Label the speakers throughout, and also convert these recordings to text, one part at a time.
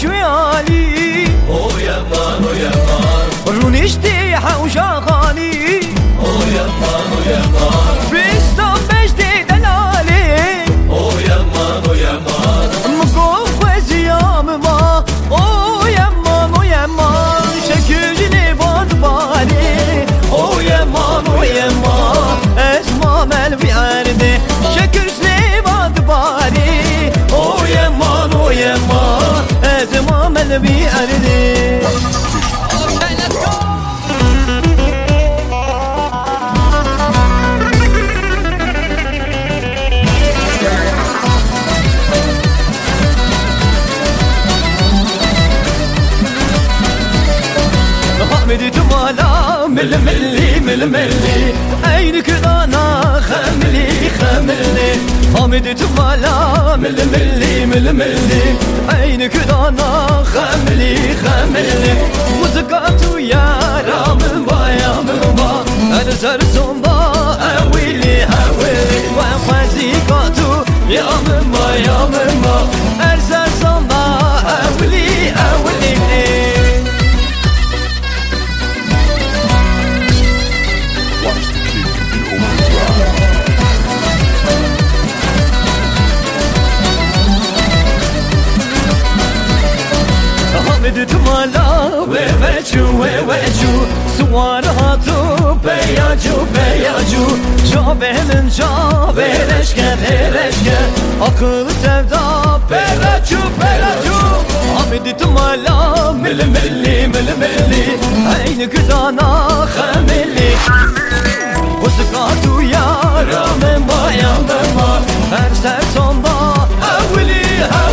Speaker 1: شويالي
Speaker 2: يمان ويمان
Speaker 1: رونشتي حوشا خالي
Speaker 2: يمان ويمان
Speaker 1: فيستم بجدي دلالي
Speaker 2: يمان ويمان
Speaker 1: مقوف وزيام ما يمان ويمان شكلني بادبالي يمان ويمان اسمع ملفي عردي شكلني بادبالي يمان ويمان اسمع ملفي عردي. حمدت مالا ملي عينك انا خملي حمدت مالا ملي عينك انا خملي موسيقى يا رام بايا مبا ارسل صنبا اويلي وفازيقاتو يا مبا ارسل صنبا اويلي حمدت مالا ووجو سوار هاتو بياجو جابه من جابه رشكه akıl sevda belacu حمدت مالا ملي عينك دانا خملي وسقاتو يا رام بايا مما her ser sonda havli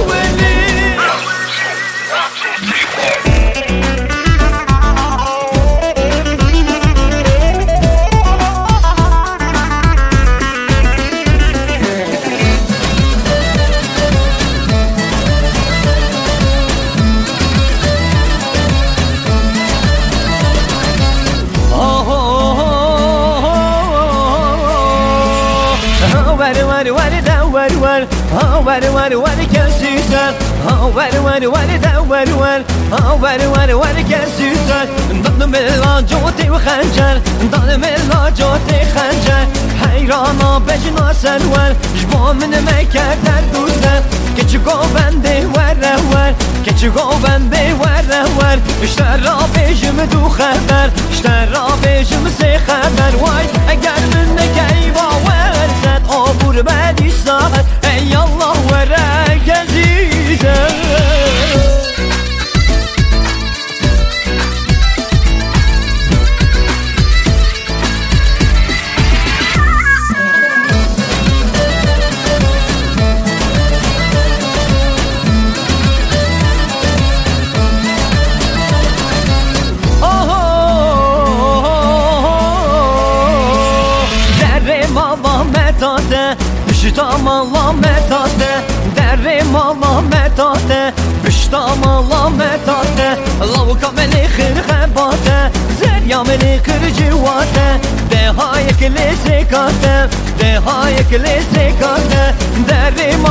Speaker 1: ور كسيسر ور كسيسر ضمن ملا جوتي وخنجر ضمن ملا جوتي خنجر حيرانا بجنا سلور جبا من مكر در دوزر كچگو بنده ور كچگو بنده ور اشترا بجم دو خبر اشترا بجم سه خبر وای اگر من نکی باور زد آبور بدی ساعت ای الله ورک عزیزم بشتام الله متاته درم الله متاته بشتام الله متاته الله كامل خير خباته زريا من خير جواته دهايك لسكاته درم